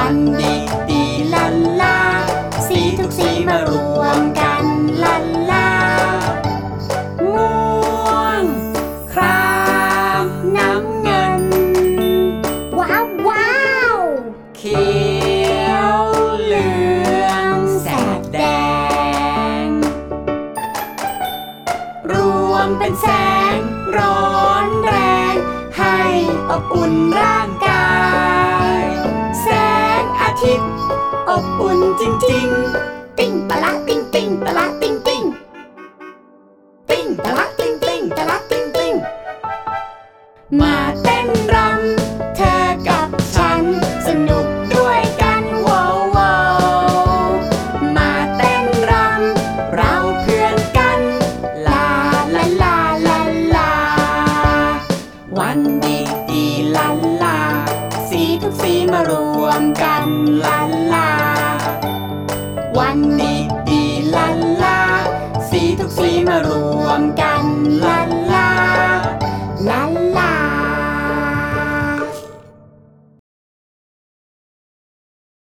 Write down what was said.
วันดีดีลันลาสีทุกสีมารวมกันลันลาม่วงครามน้ำเงินว้าวว้าวเขียวเหลืองแสดแดงรวมเป็นแสงร้อนแรงให้อบอุ่นร่างกายแสงอาทิตย์อบอุ่นจริงๆติ้งตะละติ้งติ้งตะละติ้งติ้งติ้งตะละติ้งติ้งตะละติ้งติ้งมาเต้นรำเธอกับฉันสนุกด้วยกันว้าวว้าวมาเต้นรำเราเพื่อนกันลาลาลาลาลาวันดีดีลาลาสีทุกสีมารวมกันลาลาวันดีดีลาลาสีทุกสีมารวมกัน